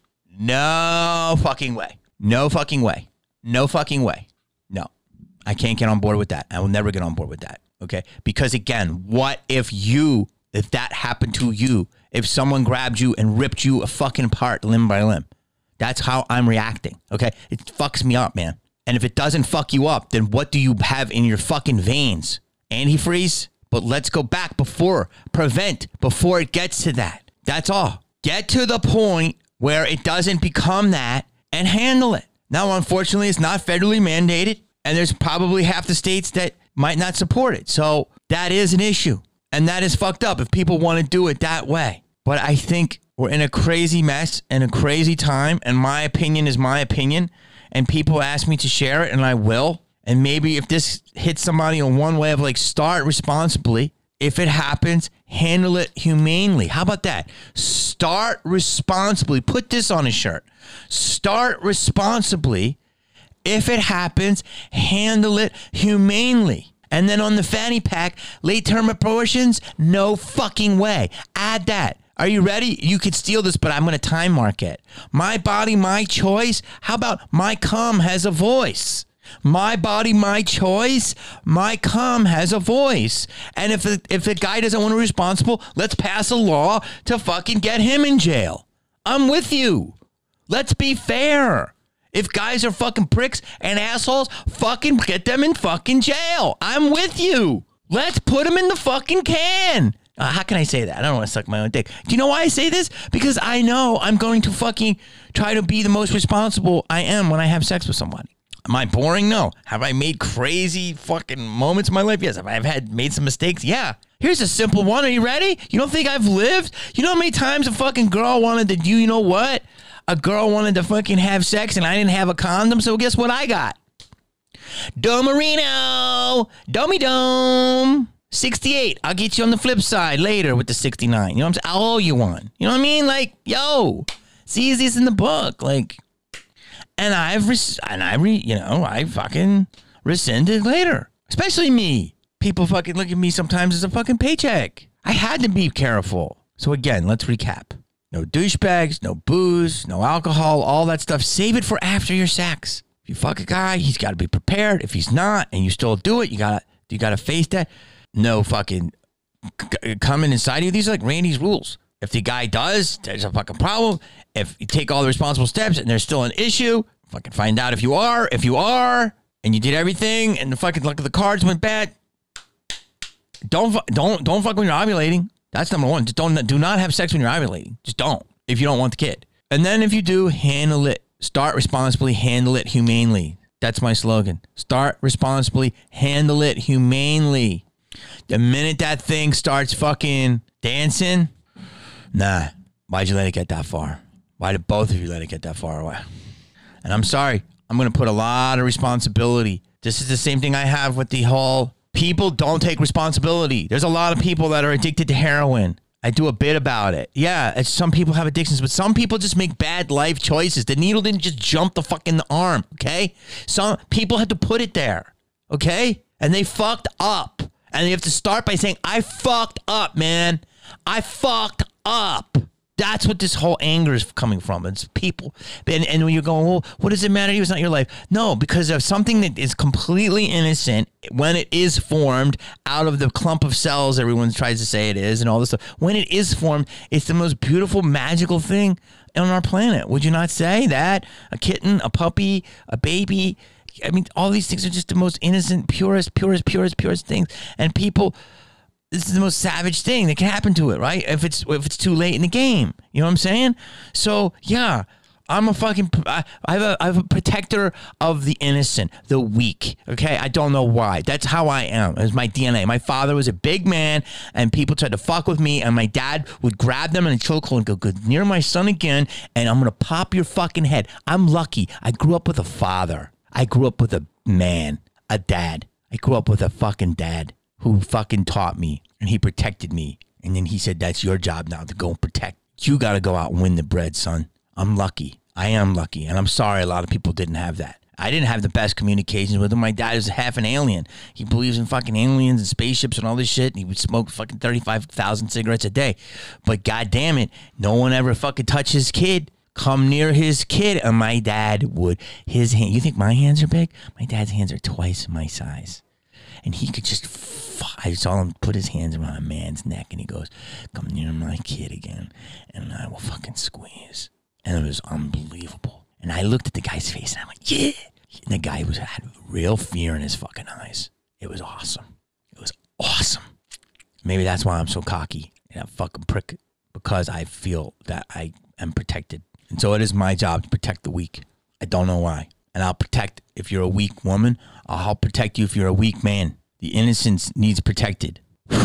No fucking way. No fucking way. No fucking way. No, I can't get on board with that. I will never get on board with that. Okay. Because again, what if you, if that happened to you, if someone grabbed you and ripped you a fucking apart limb by limb? That's how I'm reacting, okay? It fucks me up, man. And if it doesn't fuck you up, then what do you have in your fucking veins? Antifreeze? But let's go back before, prevent, before it gets to that. That's all. Get to the point where it doesn't become that and handle it. Now, unfortunately, it's not federally mandated, and there's probably half the states that might not support it. So that is an issue. And that is fucked up if people want to do it that way. But I think we're in a crazy mess and a crazy time. And my opinion is my opinion. And people ask me to share it, and I will. And maybe if this hits somebody in one way of like, start responsibly. If it happens, handle it humanely. How about that? Start responsibly. Put this on a shirt. Start responsibly. If it happens, handle it humanely. And then on the fanny pack, late-term abortions, no fucking way. Add that. Are you ready? You could steal this, but I'm going to time mark it. My body, my choice. How about my cum has a voice? My body, my choice. My cum has a voice. And if the, if the guy doesn't want to be responsible, let's pass a law to fucking get him in jail. I'm with you. Let's be fair. If guys are fucking pricks and assholes, fucking get them in fucking jail. I'm with you. Let's put them in the fucking can. Uh, how can I say that? I don't want to suck my own dick. Do you know why I say this? Because I know I'm going to fucking try to be the most responsible I am when I have sex with somebody. Am I boring? No. Have I made crazy fucking moments in my life? Yes. Have I had made some mistakes? Yeah. Here's a simple one. Are you ready? You don't think I've lived? You know how many times a fucking girl wanted to do, you know what? A girl wanted to fucking have sex and I didn't have a condom, so guess what I got? Domarino! Domy Dome! sixty-eight. I'll get you on the flip side later with the sixty-nine. You know what I'm saying? I'll owe you one. You know what I mean? Like, yo, it's the easiest in the book. Like, and I've, res- and I, re- you know, I fucking rescinded later. Especially me. People fucking look at me sometimes as a fucking paycheck. I had to be careful. So again, let's recap. No douchebags, no booze, no alcohol, all that stuff. Save it for after your sex. If you fuck a guy, he's got to be prepared. If he's not, and you still do it, you gotta, you gotta face that. No fucking c- coming inside of you. These are like Randy's rules. If the guy does, there's a fucking problem. If you take all the responsible steps and there's still an issue, fucking find out if you are. If you are, and you did everything, and the fucking luck of the cards went bad, don't don't don't fuck when you're ovulating. That's number one. Just don't do not have sex when you're ovulating. Just don't. If you don't want the kid, and then if you do, handle it. Start responsibly. Handle it humanely. That's my slogan. Start responsibly. Handle it humanely. The minute that thing starts fucking dancing, nah, why'd you let it get that far? Why did both of you let it get that far away? And I'm sorry, I'm going to put a lot of responsibility. This is the same thing I have with the whole people don't take responsibility. There's a lot of people that are addicted to heroin. I do a bit about it. Yeah, it's, some people have addictions, but some people just make bad life choices. The needle didn't just jump the fucking arm, okay? Some people had to put it there, okay? And they fucked up. And you have to start by saying, I fucked up, man. I fucked up. That's what this whole anger is coming from. It's people. And, and when you're going, well, what does it matter? It was not your life. No, because of something that is completely innocent when it is formed out of the clump of cells everyone tries to say it is and all this stuff. When it is formed, it's the most beautiful, magical thing on our planet. Would you not say that? A kitten, a puppy, a baby. I mean, all these things are just the most innocent, purest, purest, purest, purest things. And people, this is the most savage thing that can happen to it, right? If it's if it's too late in the game, you know what I'm saying? So yeah, I'm a fucking, I have a, I have a protector of the innocent, the weak. Okay, I don't know why. That's how I am. It's my D N A. My father was a big man, and people tried to fuck with me, and my dad would grab them in a chokehold and go, "Go near my son again, and I'm gonna pop your fucking head." I'm lucky. I grew up with a father. I grew up with a man, a dad. I grew up with a fucking dad who fucking taught me, and he protected me. And then he said, that's your job now to go and protect. You got to go out and win the bread, son. I'm lucky. I am lucky. And I'm sorry a lot of people didn't have that. I didn't have the best communications with him. My dad is half an alien. He believes in fucking aliens and spaceships and all this shit. And he would smoke fucking thirty-five thousand cigarettes a day. But God damn it, no one ever fucking touched his kid. Come near his kid, and my dad would. His hand. You think my hands are big? My dad's hands are twice my size, and he could just. I saw him put his hands around a man's neck, and he goes, "Come near my kid again, and I will fucking squeeze." And it was unbelievable. And I looked at the guy's face, and I'm like, "Yeah." And the guy was had real fear in his fucking eyes. It was awesome. It was awesome. Maybe that's why I'm so cocky and a fucking prick, because I feel that I am protected. And so it is my job to protect the weak. I don't know why. And I'll protect if you're a weak woman. I'll help protect you if you're a weak man. The innocence needs protected.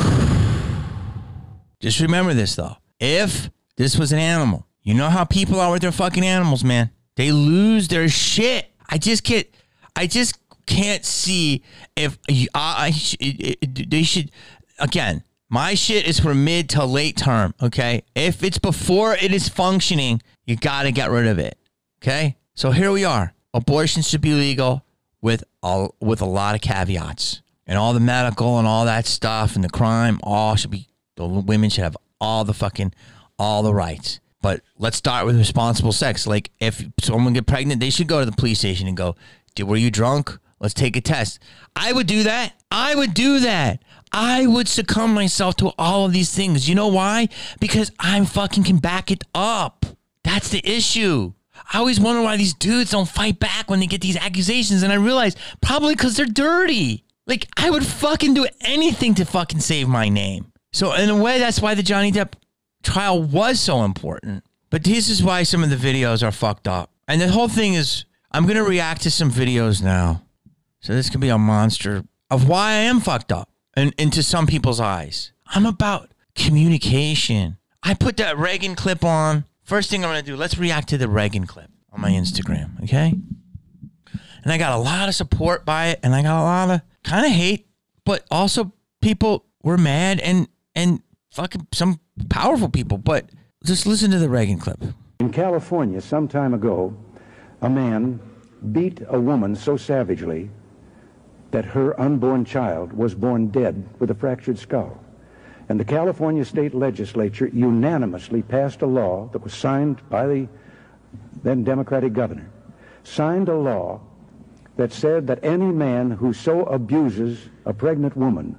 Just remember this, though. If this was an animal, you know how people are with their fucking animals, man. They lose their shit. I just can't, I just can't see if I, I it, it, they should, again, my shit is for mid to late term, okay? If it's before it is functioning, you got to get rid of it, okay? So here we are. Abortion should be legal with all, with a lot of caveats. And all the medical and all that stuff and the crime, all should be, the women should have all the fucking, all the rights. But let's start with responsible sex. Like, if someone get pregnant, they should go to the police station and go, were you drunk? Let's take a test. I would do that. I would do that. I would succumb myself to all of these things. You know why? Because I fucking can back it up. That's the issue. I always wonder why these dudes don't fight back when they get these accusations. And I realize probably because they're dirty. Like, I would fucking do anything to fucking save my name. So in a way, that's why the Johnny Depp trial was so important. But this is why some of the videos are fucked up. And the whole thing is, I'm going to react to some videos now. So this could be a monster of why I am fucked up and into some people's eyes. I'm about communication. I put that Reagan clip on. First thing I'm going to do, let's react to the Reagan clip on my Instagram, okay? And I got a lot of support by it, and I got a lot of kind of hate, but also people were mad and and fucking some powerful people. But just listen to the Reagan clip. In California, some time ago, a man beat a woman so savagely that her unborn child was born dead with a fractured skull. And the California state legislature unanimously passed a law that was signed by the then Democratic governor, signed a law that said that any man who so abuses a pregnant woman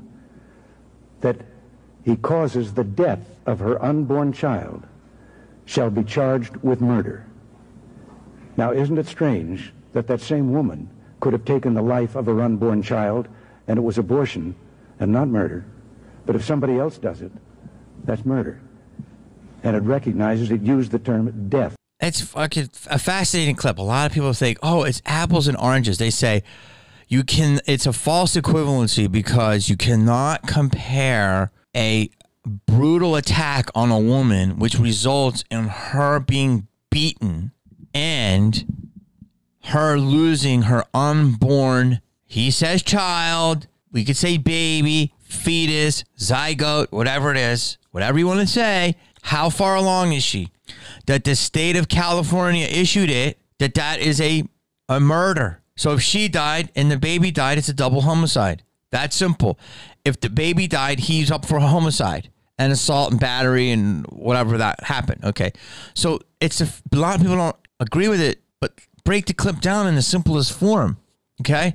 that he causes the death of her unborn child shall be charged with murder. Now, isn't it strange that that same woman could have taken the life of her unborn child and it was abortion and not murder? But if somebody else does it, that's murder. And it recognizes, it used the term death. It's fucking a fascinating clip. A lot of people think, oh, it's apples and oranges. They say you can, it's a false equivalency because you cannot compare a brutal attack on a woman, which results in her being beaten and her losing her unborn, he says child, we could say baby, fetus, zygote, whatever it is, whatever you want to say. How far along is she? That the state of California issued it, that that is a, a murder. So if she died and the baby died, it's a double homicide. That's simple. If the baby died, he's up for a homicide and assault and battery and whatever that happened. Okay. So it's a, a lot of people don't agree with it, but break the clip down in the simplest form. Okay.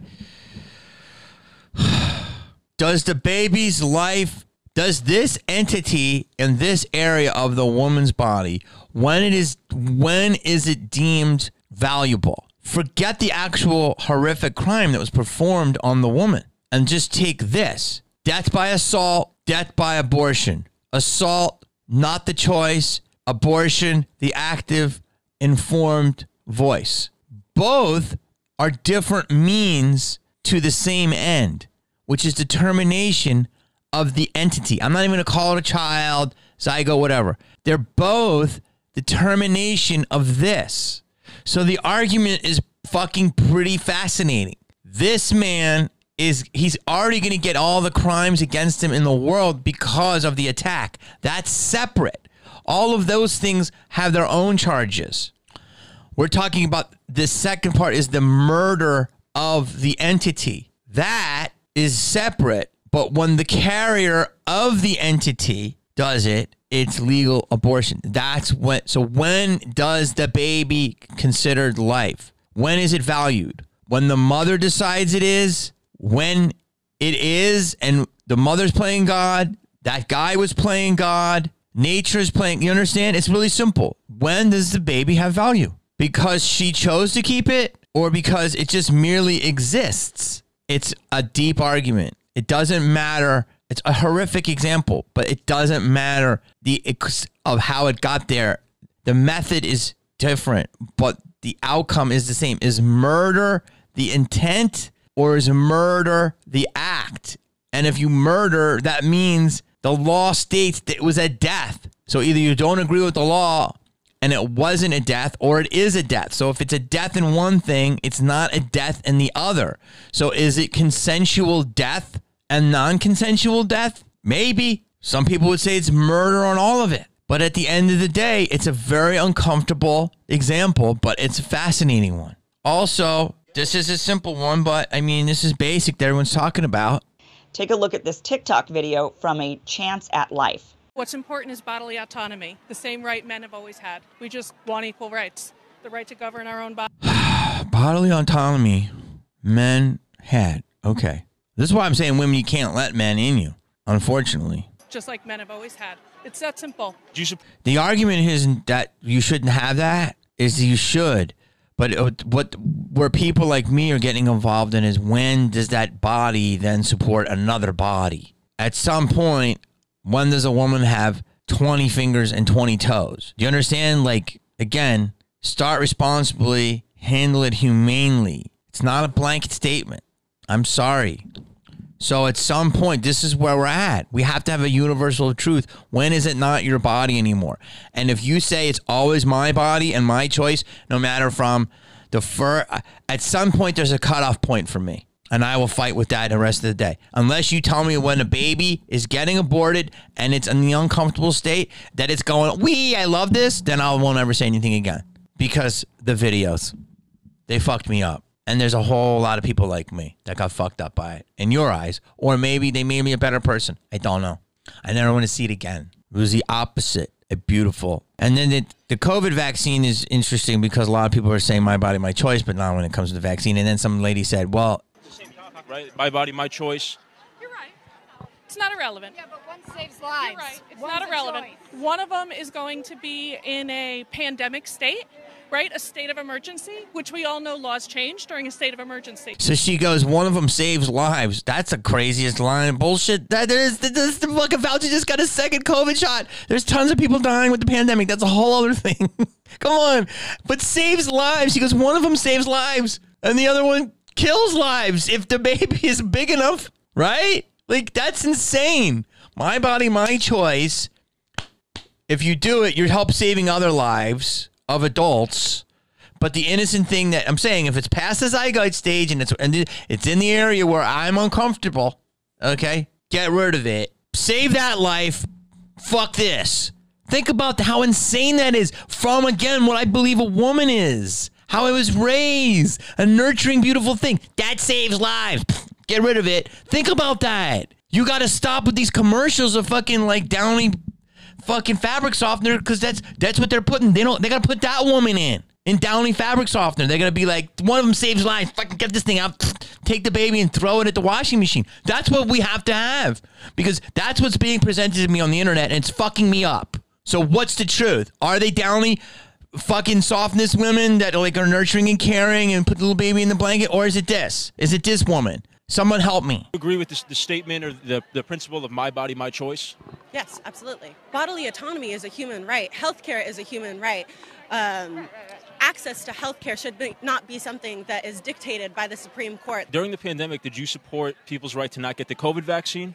Does the baby's life, does this entity in this area of the woman's body, when it is, when is it deemed valuable? Forget the actual horrific crime that was performed on the woman and just take this. Death by assault, death by abortion. Assault, not the choice. Abortion, the active, informed voice. Both are different means to the same end, which is determination of the entity. I'm not even going to call it a child, zygote, whatever. They're both determination of this. So the argument is fucking pretty fascinating. This man is, he's already going to get all the crimes against him in the world because of the attack. That's separate. All of those things have their own charges. We're talking about the second part is the murder of the entity. That is separate, but when the carrier of the entity does it, it's legal abortion. That's when, so when does the baby considered life? When is it valued? When the mother decides it is, when it is, and the mother's playing God, that guy was playing God, nature's playing, you understand? It's really simple. When does the baby have value? Because she chose to keep it or because it just merely exists? It's a deep argument. It doesn't matter. It's a horrific example, but it doesn't matter the ex- of how it got there. The method is different, but the outcome is the same. Is murder the intent or is murder the act? And if you murder, that means the law states that it was a death. So either you don't agree with the law and it wasn't a death, or it is a death. So if it's a death in one thing, it's not a death in the other. So is it consensual death and non-consensual death? Maybe. Some people would say it's murder on all of it. But at the end of the day, it's a very uncomfortable example, but it's a fascinating one. Also, this is a simple one, but I mean, this is basic that everyone's talking about. Take a look at this TikTok video from A Chance at Life. What's important is bodily autonomy, the same right men have always had. We just want equal rights, the right to govern our own body. Bodily autonomy, men had. Okay. This is why I'm saying women, you can't let men in you, unfortunately. Just like men have always had. It's that simple. The argument isn't that you shouldn't have that, is you should. But what where people like me are getting involved in is when does that body then support another body? At some point, when does a woman have twenty fingers and twenty toes? Do you understand? Like, again, start responsibly, handle it humanely. It's not a blanket statement. I'm sorry. So at some point, this is where we're at. We have to have a universal truth. When is it not your body anymore? And if you say it's always my body and my choice, no matter from the fur, at some point there's a cutoff point for me. And I will fight with that the rest of the day. Unless you tell me when a baby is getting aborted and it's in the uncomfortable state that it's going, wee, I love this, then I won't ever say anything again. Because the videos, they fucked me up. And there's a whole lot of people like me that got fucked up by it in your eyes. Or maybe they made me a better person. I don't know. I never want to see it again. It was the opposite. A beautiful. And then the, the COVID vaccine is interesting because a lot of people are saying my body, my choice, but not when it comes to the vaccine. And then some lady said, well, right? My body, my choice. You're right. It's not irrelevant. Yeah, but one saves lives. You're right. It's One's not a irrelevant. choice. One of them is going to be in a pandemic state, right? A state of emergency, which we all know laws change during a state of emergency. so she goes, one of them saves lives. That's the craziest line of bullshit. That is, that is the fucking Fauci just got a second COVID shot. There's tons of people dying with the pandemic. That's a whole other thing. Come on. But saves lives. She goes, one of them saves lives. And the other one kills lives if the baby is big enough, right? Like, that's insane. My body, my choice. If you do it, you help saving other lives of adults. But the innocent thing that I'm saying, if it's past the zygote stage and it's and it's in the area where I'm uncomfortable, okay, get rid of it. Save that life. Fuck this. Think about how insane that is from, again, what I believe a woman is. How I was raised, a nurturing, beautiful thing. That saves lives. Get rid of it. Think about that. You got to stop with these commercials of fucking like Downy fucking fabric softener because that's that's what they're putting. They don't. They got to put that woman in in Downy fabric softener. They're gonna be like, one of them saves lives. Fucking get this thing out. Take the baby and throw it at the washing machine. That's what we have to have because that's what's being presented to me on the internet, and it's fucking me up. So what's the truth? Are they Downy fucking softness women that like are nurturing and caring and put the little baby in the blanket, or is it this? Is it this woman? Someone help me. Agree with this, the statement or the, the principle of my body, my choice? Yes, absolutely. Bodily autonomy is a human right. Healthcare is a human right. Um, access to healthcare should be, not be something that is dictated by the Supreme Court. During the pandemic, did you support people's right to not get the COVID vaccine?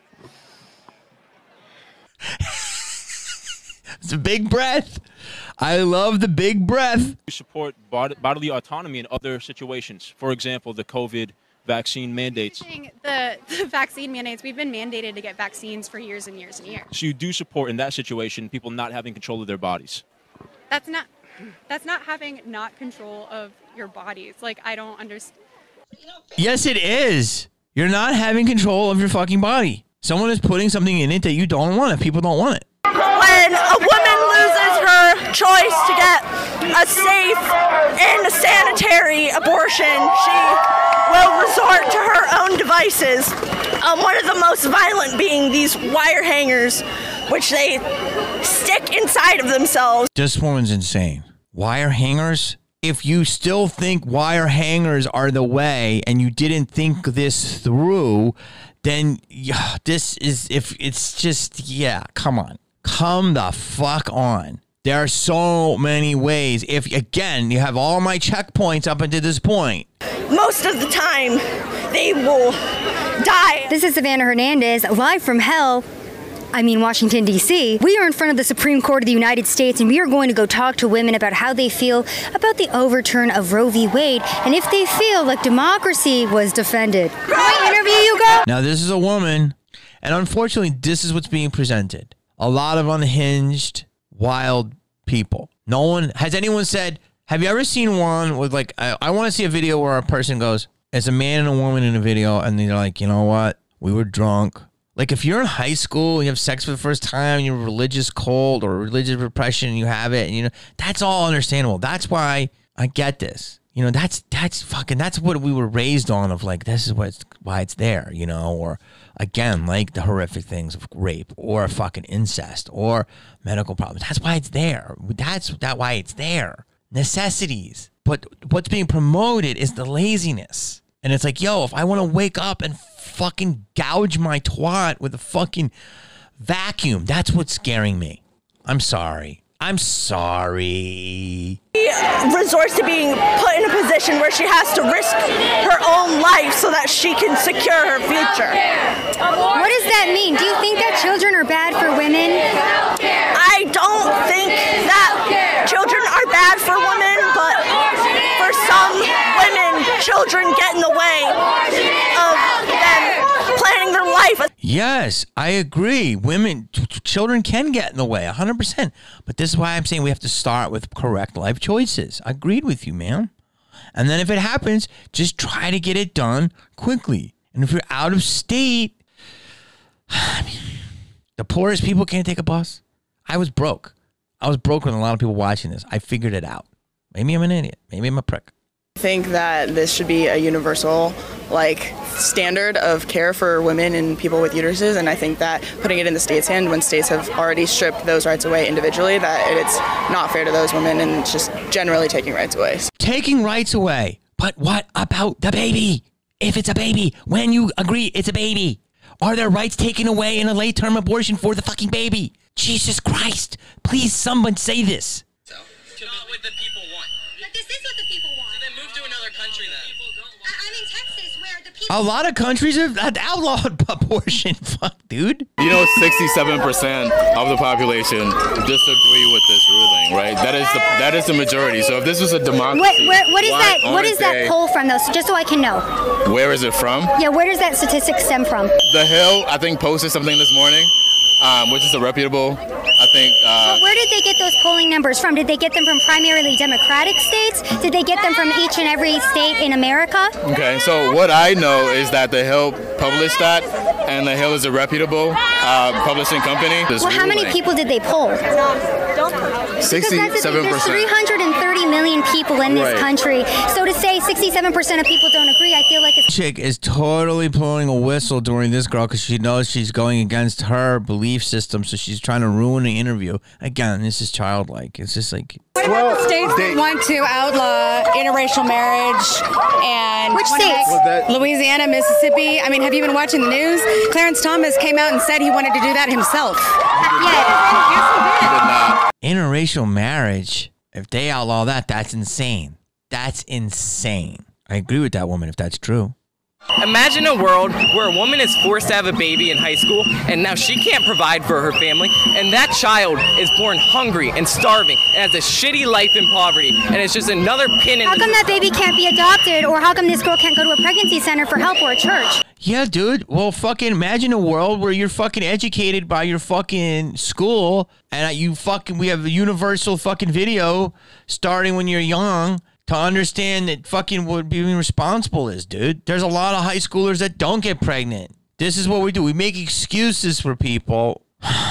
It's a big breath. I love the big breath. You support bod- bodily autonomy in other situations. For example, the COVID vaccine mandates. The, the vaccine mandates, we've been mandated to get vaccines for years and years and years. So you do support in that situation people not having control of their bodies? That's not that's not having not control of your bodies. Like, I don't understand. Yes, it is. You're not having control of your fucking body. Someone is putting something in it that you don't want if people don't want it. When a woman loses her choice to get a safe and sanitary abortion, she will resort to her own devices. Um, one of the most violent being these wire hangers, which they stick inside of themselves. This woman's insane. Wire hangers? If you still think wire hangers are the way and you didn't think this through, then yeah, this is, if it's just, yeah, come on. Come the fuck on. There are so many ways. If, again, you have all my checkpoints up until this point. Most of the time, they will die. This is Savannah Hernandez, live from hell. I mean, Washington, D C We are in front of the Supreme Court of the United States, and we are going to go talk to women about how they feel about the overturn of Roe v. Wade, and if they feel like democracy was defended. Can I interview you, girl? Now, this is a woman, and unfortunately, this is what's being presented. A lot of unhinged, wild people. No one, has anyone said, have you ever seen one with like, I, I want to see a video where a person goes, it's a man and a woman in a video, and they're like, you know what? We were drunk. Like, if you're in high school and you have sex for the first time, you're religious cold or religious repression, and you have it, and you know, that's all understandable. That's why I get this. You know, that's that's fucking, that's what we were raised on, of like, this is what's, why it's there, you know, or again, like the horrific things of rape or fucking incest or medical problems. That's why it's there. That's that why it's there. Necessities. But what's being promoted is the laziness. And it's like, yo, if I want to wake up and fucking gouge my twat with a fucking vacuum, that's what's scaring me. I'm sorry. I'm sorry. She resorts to being put in a position where she has to risk her own life so that she can secure her future. What does that mean? Do you think that children are bad for women? I don't think that children are bad for women, but for some women, children get in the way of them planning their life. Yes, I agree. Women, t- t- children can get in the way, one hundred percent. But this is why I'm saying we have to start with correct life choices. I agreed with you, man. And then if it happens, just try to get it done quickly. And if you're out of state, I mean, the poorest people can't take a bus. I was broke. I was broke with a lot of people watching this. I figured it out. Maybe I'm an idiot. Maybe I'm a prick. I think that this should be a universal, like, standard of care for women and people with uteruses, and I think that putting it in the state's hand when states have already stripped those rights away individually, that it's not fair to those women and just generally taking rights away. Taking rights away. But what about the baby? If it's a baby, when you agree it's a baby, are there rights taken away in a late-term abortion for the fucking baby? Jesus Christ. Please, someone say this. So, not what the people want. But this is what the people want. So then move to another country then. I, I'm in Texas where the people... A lot of countries have outlawed abortion. Fuck, dude. You know, sixty-seven percent of the population disagree with this ruling, right? That is the that is the majority. So if this was a democracy... What, where, what is that What is they, that poll from, though? So just so I can know. Where is it from? Yeah, where does that statistic stem from? The Hill, I think, posted something this morning, um, which is a reputable... I think. Uh, but where did they get those polling numbers from? Did they get them from primarily Democratic states? Did they get them from each and every state in America? Okay, so what I know is that the Hill published that, and the Hill is a reputable uh, publishing company. Well, how many people did they poll? sixty-seven percent. There's three hundred thirty million people in this right. country. So to say sixty-seven percent of people don't agree, I feel like it's... Chick is totally blowing a whistle during this girl because she knows she's going against her belief system, so she's trying to ruin the interview. Again, this is childlike. It's just like... What about the states that want to outlaw interracial marriage? And which states? Louisiana, Mississippi. I mean, have you been watching the news? Clarence Thomas came out and said he wanted to do that himself. Yeah. Interracial marriage, if they outlaw that, that's insane. That's insane. I agree with that woman if that's true. Imagine a world where a woman is forced to have a baby in high school and now she can't provide for her family, and that child is born hungry and starving and has a shitty life in poverty, and it's just another pin in How the... come that baby can't be adopted, or how come this girl can't go to a pregnancy center for help or a church? Yeah, dude. Well, fucking imagine a world where you're fucking educated by your fucking school, and you fucking, we have a universal fucking video starting when you're young to understand that fucking what being responsible is, dude. There's a lot of high schoolers that don't get pregnant. This is what we do. We make excuses for people.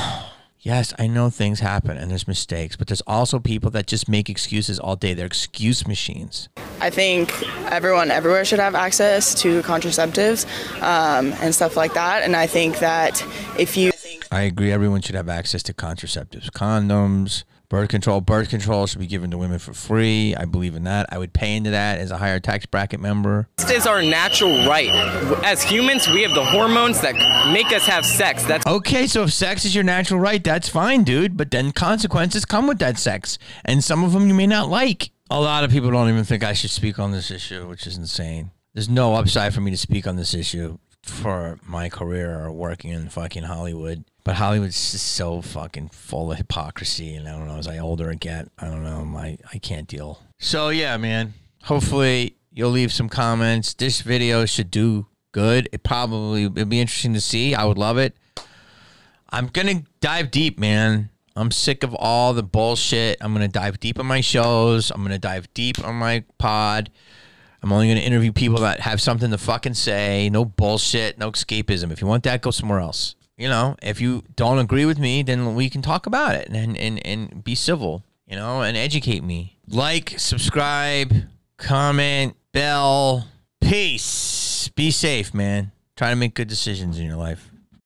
Yes, I know things happen and there's mistakes, but there's also people that just make excuses all day. They're excuse machines. I think everyone everywhere should have access to contraceptives um, and stuff like that. And I think that if you... I agree. Everyone should have access to contraceptives, condoms, birth control. Birth control should be given to women for free. I believe in that. I would pay into that as a higher tax bracket member. This is our natural right. As humans, we have the hormones that make us have sex. That's okay, so if sex is your natural right, that's fine, dude. But then consequences come with that sex. And some of them you may not like. A lot of people don't even think I should speak on this issue, which is insane. There's no upside for me to speak on this issue for my career or working in fucking Hollywood. But Hollywood's just so fucking full of hypocrisy, and I don't know, as I older I get, I don't know, my I can't deal. So yeah, man, hopefully you'll leave some comments. This video should do good. It probably, it'd be interesting to see. I would love it. I'm gonna dive deep, man. I'm sick of all the bullshit. I'm gonna dive deep on my shows. I'm gonna dive deep on my pod. I'm only gonna interview people that have something to fucking say. No bullshit, no escapism. If you want that, go somewhere else. You know, if you don't agree with me, then we can talk about it and, and, and be civil, you know, and educate me. Like, subscribe, comment, bell. Peace. Be safe, man. Try to make good decisions in your life.